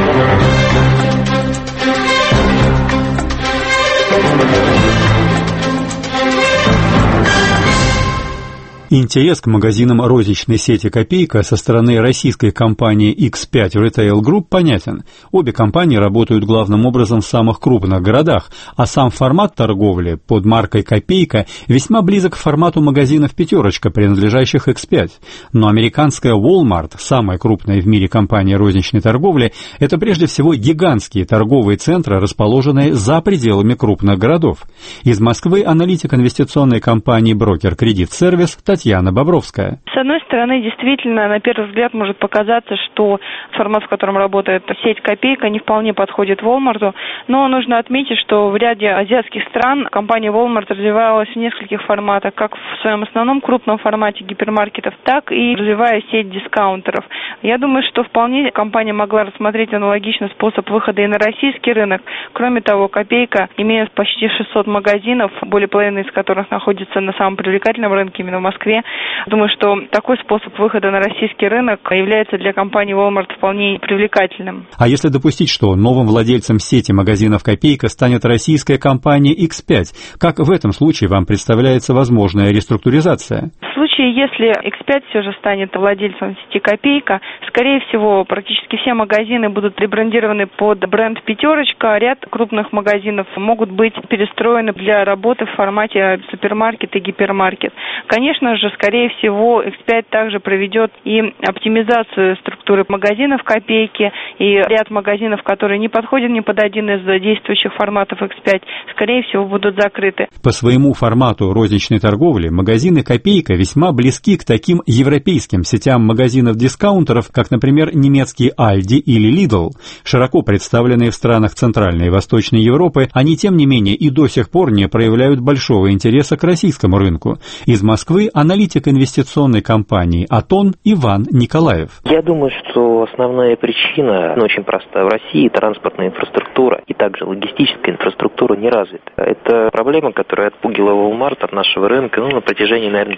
Интерес к магазинам розничной сети «Копейка» со стороны российской компании икс пять Retail Group понятен. Обе компании работают главным образом в самых крупных городах, а сам формат торговли под маркой «Копейка» весьма близок к формату магазинов «Пятерочка», принадлежащих икс пять. Но американская Walmart, самая крупная в мире компания розничной торговли, это прежде всего гигантские торговые центры, расположенные за пределами крупных городов. Из Москвы аналитик инвестиционной компании «Брокер Кредит Сервис» Татьяна Бобровская. С одной стороны, действительно, на первый взгляд может показаться, что формат, в котором работает сеть «Копейка», не вполне подходит Walmart, но нужно отметить, что в ряде азиатских стран компания Walmart развивалась в нескольких форматах, как в своем основном крупном формате гипермаркетов, так и развивая сеть дискаунтеров. Я думаю, что вполне компания могла рассмотреть аналогичный способ выхода и на российский рынок. Кроме того, «Копейка» имеет почти шестьсот магазинов, более половины из которых находятся на самом привлекательном рынке, именно в Москве. Думаю, что такой способ выхода на российский рынок является для компании Walmart вполне привлекательным. А если допустить, что новым владельцем сети магазинов «Копейка» станет российская компания икс пять, как в этом случае вам представляется возможная реструктуризация? В случае, если икс пять все же станет владельцем сети «Копейка», скорее всего, практически все магазины будут ребрандированы под бренд «Пятерочка», а ряд крупных магазинов могут быть перестроены для работы в формате супермаркет и гипермаркет. Конечно же, скорее всего, икс пять также проведет и оптимизацию структуры магазинов «Копейки», и ряд магазинов, которые не подходят ни под один из действующих форматов икс пять, скорее всего, будут закрыты. По своему формату розничной торговли магазины «Копейка» весьма близки к таким европейским сетям магазинов-дискаунтеров, как, например, немецкие «Альди» или «Лидл». Широко представленные в странах Центральной и Восточной Европы, они, тем не менее, и до сих пор не проявляют большого интереса к российскому рынку. Из Москвы аналитик инвестиционной компании «Атон» Иван Николаев. Я думаю, что основная причина ну, очень проста. В России транспортная инфраструктура и также логистическая инфраструктура не развита. Это проблема, которая отпугила Walmart от нашего рынка ну, на протяжении, наверное, пятнадцать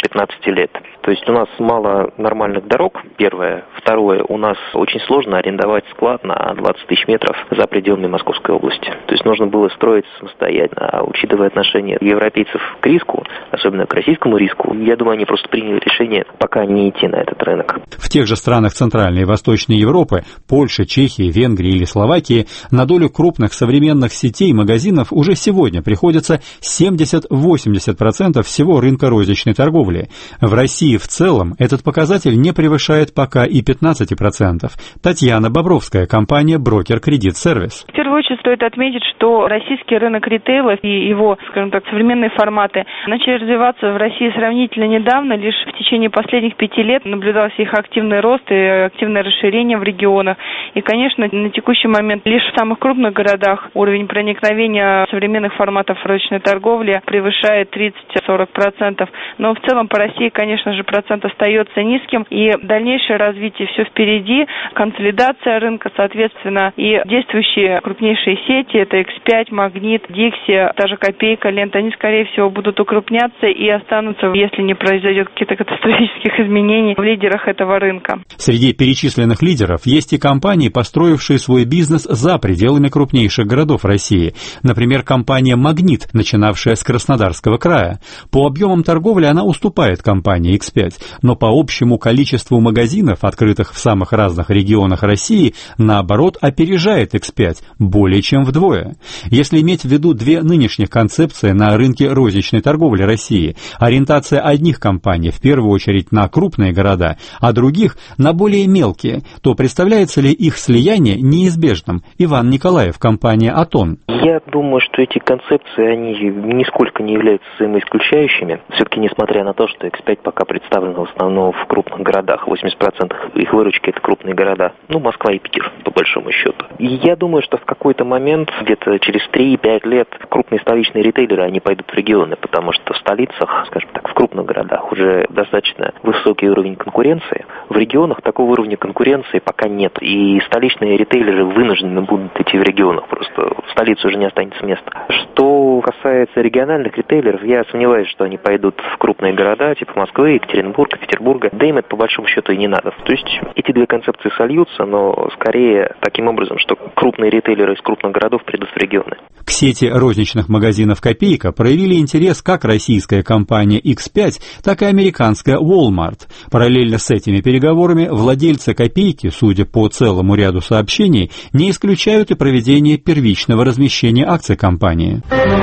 пятнадцати лет. То есть у нас мало нормальных дорог, первое. Второе, у нас очень сложно арендовать склад на двадцать тысяч метров за пределами Московской области. То есть нужно было строить самостоятельно. А учитывая отношение европейцев к риску, особенно к российскому риску, я думаю, они просто приняли решение пока не идти на этот рынок. В тех же странах Центральной и Восточной Европы, Польше, Чехии, Венгрии или Словакии, на долю крупных современных сетей и магазинов уже сегодня приходится семьдесят-восемьдесят процентов всего рынка розничной торговли. В России в целом этот показатель не превышает пока и пятнадцати процентов. Татьяна Бобровская, компания «Брокер Кредит Сервис». В первую очередь стоит отметить, что российский рынок ритейла и его, скажем так, современные форматы начали развиваться в России сравнительно недавно. Лишь в течение последних пяти лет наблюдался их активный рост и активное расширение в регионах. И, конечно, на текущий момент лишь в самых крупных городах уровень проникновения современных форматов розничной торговли превышает тридцать-сорок процентов. Но в целом по России, конечно же, процент остается низким. И дальнейшее развитие все впереди. Консолидация рынка, соответственно, и действующие крупнейшие сети, это икс пять, Магнит, Дикси, та же Копейка, Лента, они, скорее всего, будут укрупняться и останутся, если не произойдет каких-то катастрофических изменений, в лидерах этого рынка. Среди перечисленных лидеров есть и компании, построившие свой бизнес за пределами крупнейших городов России. Например, компания «Магнит», начинавшая с Краснодарского края. По объемам торговли она уступает компании икс пять, но по общему количеству магазинов, открытых в самых разных регионах России, наоборот, опережает икс пять более чем вдвое. Если иметь в виду две нынешних концепции на рынке розничной торговли России, ориентация одних компаний в первую очередь на крупные города, а других на более мелкие, то представляется ли их слияние неизбежным? Иван Николаев, компания «Атон». Я думаю, что эти концепции, они нисколько не являются взаимоисключающими. Все-таки, несмотря на то, что икс пять пока представлена в основном в крупных городах, восемьдесят процентов их выручки — это крупные города, ну, Москва и Питер, по большому счету. И я думаю, что в какой-то момент, где-то через три-пять лет, крупные столичные ритейлеры, они пойдут в регионы, потому что в столицах, скажем так, в крупных городах уже достаточно высокий уровень конкуренции. В регионах такого уровня конкуренции пока нет, и столичные ритейлеры вынуждены будут идти в регионах, просто в столице уже не останется места. Что касается региональных ритейлеров, я сомневаюсь, что они пойдут в крупные города, типа Москвы, Екатеринбурга, Петербурга, да им это по большому счету и не надо. То есть эти две концепции сольются, но скорее таким образом, что крупные ритейлеры из крупных городов придут в регионы. К сети розничных магазинов «Копейка» проявили интерес как российская компания икс пять, так и американская Walmart. Параллельно с этими переговорами владельцы «Копейки», судя по целому ряду сообщений, не исключают и проведение первичного размещения акций компании.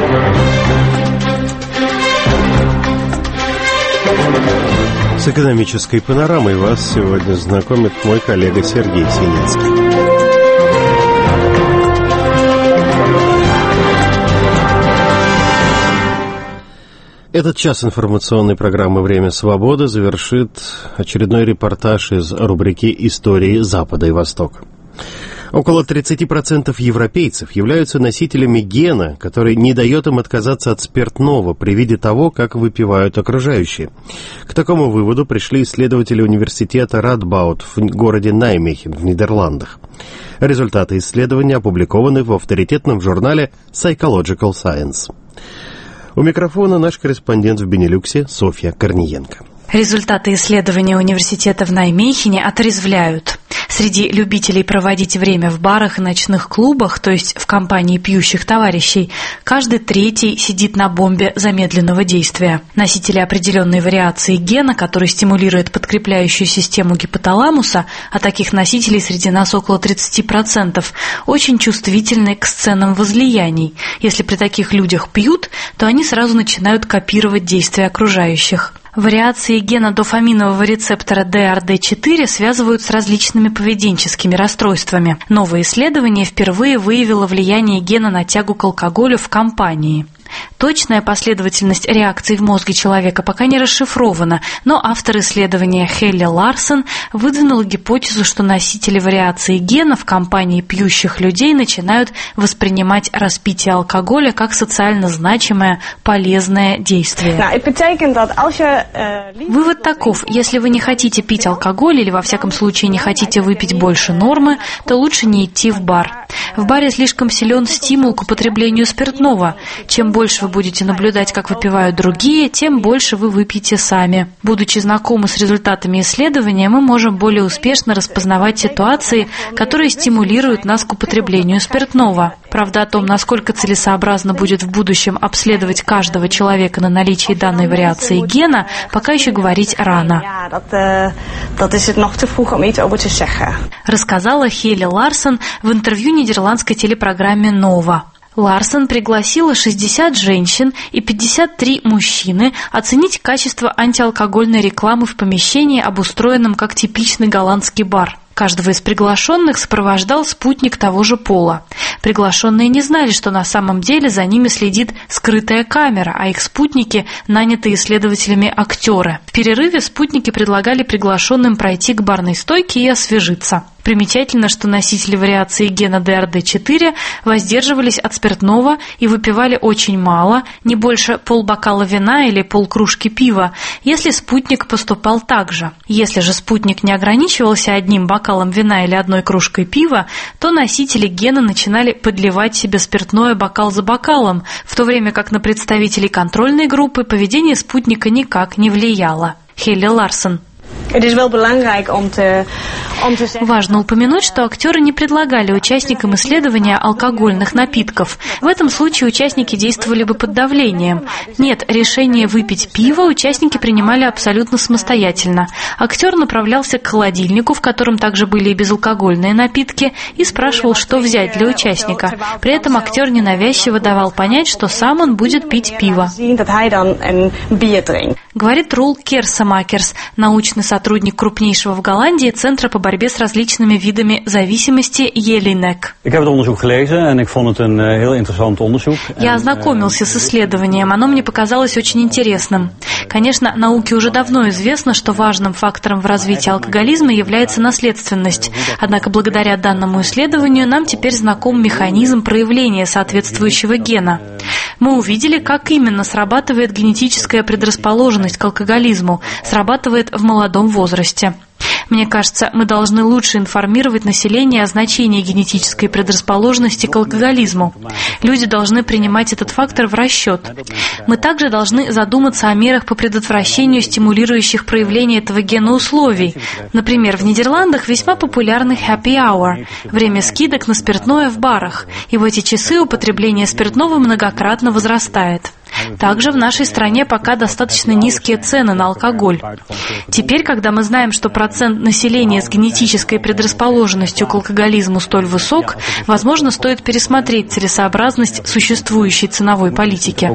С экономической панорамой вас сегодня знакомит мой коллега Сергей Сининский. Этот час информационной программы «Время свободы» завершит очередной репортаж из рубрики «Истории Запада и Востока». Около тридцать процентов европейцев являются носителями гена, который не дает им отказаться от спиртного при виде того, как выпивают окружающие. К такому выводу пришли исследователи университета Радбаут в городе Нijmegen в Нидерландах. Результаты исследования опубликованы в авторитетном журнале Psychological Science. У микрофона наш корреспондент в Бенилюксе Софья Корниенко. Результаты исследования университета в Нijmegen отрезвляют. Среди любителей проводить время в барах и ночных клубах, то есть в компании пьющих товарищей, каждый третий сидит на бомбе замедленного действия. Носители определенной вариации гена, который стимулирует подкрепляющую систему гипоталамуса, а таких носителей среди нас около тридцать процентов, очень чувствительны к сценам возлияний. Если при таких людях пьют, то они сразу начинают копировать действия окружающих. Вариации гена дофаминового рецептора ди ар ди четыре связывают с различными поведенческими расстройствами. Новое исследование впервые выявило влияние гена на тягу к алкоголю в компании. Точная последовательность реакций в мозге человека пока не расшифрована, но автор исследования Хелли Ларсен выдвинула гипотезу, что носители вариации гена в компании пьющих людей начинают воспринимать распитие алкоголя как социально значимое, полезное действие. Вывод таков: если вы не хотите пить алкоголь или во всяком случае не хотите выпить больше нормы, то лучше не идти в бар. В баре слишком силен стимул к употреблению спиртного. Чем больше больше вы будете наблюдать, как выпивают другие, тем больше вы выпьете сами. Будучи знакомы с результатами исследования, мы можем более успешно распознавать ситуации, которые стимулируют нас к употреблению спиртного. Правда, о том, насколько целесообразно будет в будущем обследовать каждого человека на наличие данной вариации гена, пока еще говорить рано. Рассказала Хели Ларсон в интервью нидерландской телепрограмме «Нова». Ларсон пригласила шестьдесят женщин и пятьдесят три мужчины оценить качество антиалкогольной рекламы в помещении, обустроенном как типичный голландский бар. Каждого из приглашенных сопровождал спутник того же пола. Приглашенные не знали, что на самом деле за ними следит скрытая камера, а их спутники – нанятые исследователями актеры. В перерыве спутники предлагали приглашенным пройти к барной стойке и освежиться. Примечательно, что носители вариации гена ди ар ди четыре воздерживались от спиртного и выпивали очень мало, не больше полбокала вина или полкружки пива, если спутник поступал так же. Если же спутник не ограничивался одним бокалом вина или одной кружкой пива, то носители гена начинали подливать себе спиртное бокал за бокалом, в то время как на представителей контрольной группы поведение спутника никак не влияло. Хелли Ларсон. Важно упомянуть, что актеры не предлагали участникам исследования алкогольных напитков. В этом случае участники действовали бы под давлением. Нет, решение выпить пиво участники принимали абсолютно самостоятельно. Актер направлялся к холодильнику, в котором также были и безалкогольные напитки, и спрашивал, что взять для участника. При этом актер ненавязчиво давал понять, что сам он будет пить пиво. Говорит Рул Керсамакерс, научный сотрудник крупнейшего в Голландии Центра по борьбе с различными видами зависимости Jelinek. Я ознакомился с исследованием, оно мне показалось очень интересным. Конечно, науке уже давно известно, что важным фактором в развитии алкоголизма является наследственность. Однако благодаря данному исследованию нам теперь знаком механизм проявления соответствующего гена. Мы увидели, как именно срабатывает генетическая предрасположенность к алкоголизму, срабатывает в молодом возрасте. Мне кажется, мы должны лучше информировать население о значении генетической предрасположенности к алкоголизму. Люди должны принимать этот фактор в расчет. Мы также должны задуматься о мерах по предотвращению стимулирующих проявление этого гена условий. Например, в Нидерландах весьма популярный happy hour – время скидок на спиртное в барах, и в эти часы употребление спиртного многократно возрастает. Также в нашей стране пока достаточно низкие цены на алкоголь. Теперь, когда мы знаем, что процент населения с генетической предрасположенностью к алкоголизму столь высок, возможно, стоит пересмотреть целесообразность существующей ценовой политики.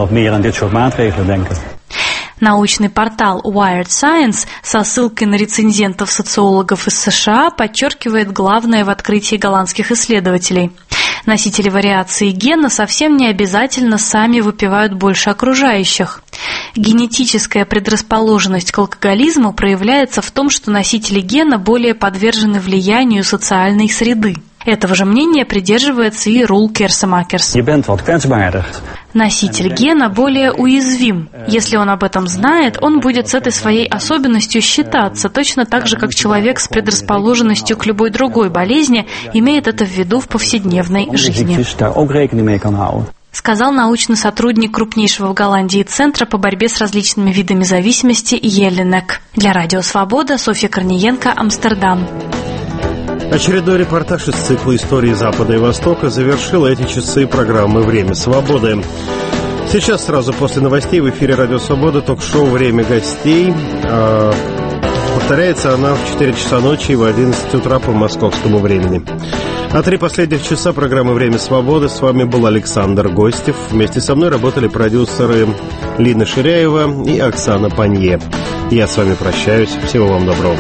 Научный портал Wired Science со ссылкой на рецензентов-социологов из США подчеркивает главное в открытии голландских исследователей. Носители вариации гена совсем не обязательно сами выпивают больше окружающих. Генетическая предрасположенность к алкоголизму проявляется в том, что носители гена более подвержены влиянию социальной среды. Этого же мнения придерживается и Рул Керсамакерс. Носитель гена более уязвим. Если он об этом знает, он будет с этой своей особенностью считаться, точно так же, как человек с предрасположенностью к любой другой болезни имеет это в виду в повседневной жизни. Сказал научный сотрудник крупнейшего в Голландии Центра по борьбе с различными видами зависимости Jelinek. Для Радио Свобода Софья Корниенко, Амстердам. Очередной репортаж из цикла «Истории Запада и Востока» завершил эти часы программы «Время свободы». Сейчас, сразу после новостей, в эфире «Радио Свобода» ток-шоу «Время гостей». А, повторяется она в четыре часа ночи и в одиннадцать утра по московскому времени. А три последних часа программы «Время свободы» с вами был Александр Гостев. Вместе со мной работали продюсеры Лина Ширяева и Оксана Панье. Я с вами прощаюсь. Всего вам доброго.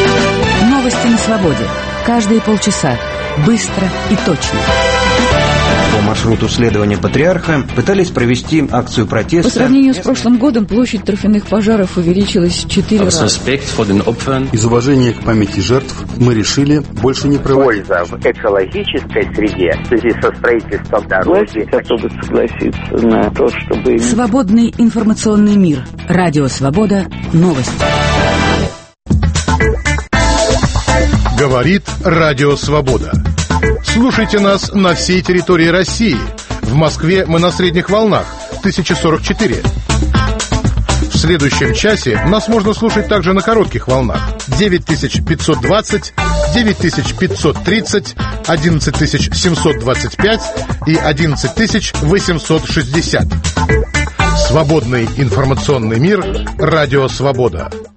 Новости на свободе. Каждые полчаса. Быстро и точно. По маршруту следования патриарха пытались провести акцию протеста. По сравнению с прошлым годом площадь торфяных пожаров увеличилась в четыре раза. Из уважения к памяти жертв мы решили больше не проводить. Польза в экологической среде в связи со строительством дороги. Готовы согласиться на то, чтобы... Свободный информационный мир. Радио Свобода. Новости. Говорит Радио Свобода. Слушайте нас на всей территории России. В Москве мы на средних волнах тысяча сорок четыре. В следующем часе нас можно слушать также на коротких волнах девять тысяч пятьсот двадцать, девять тысяч пятьсот тридцать, одиннадцать тысяч семьсот двадцать пять и одиннадцать тысяч восемьсот шестьдесят. Свободный информационный мир. Радио Свобода.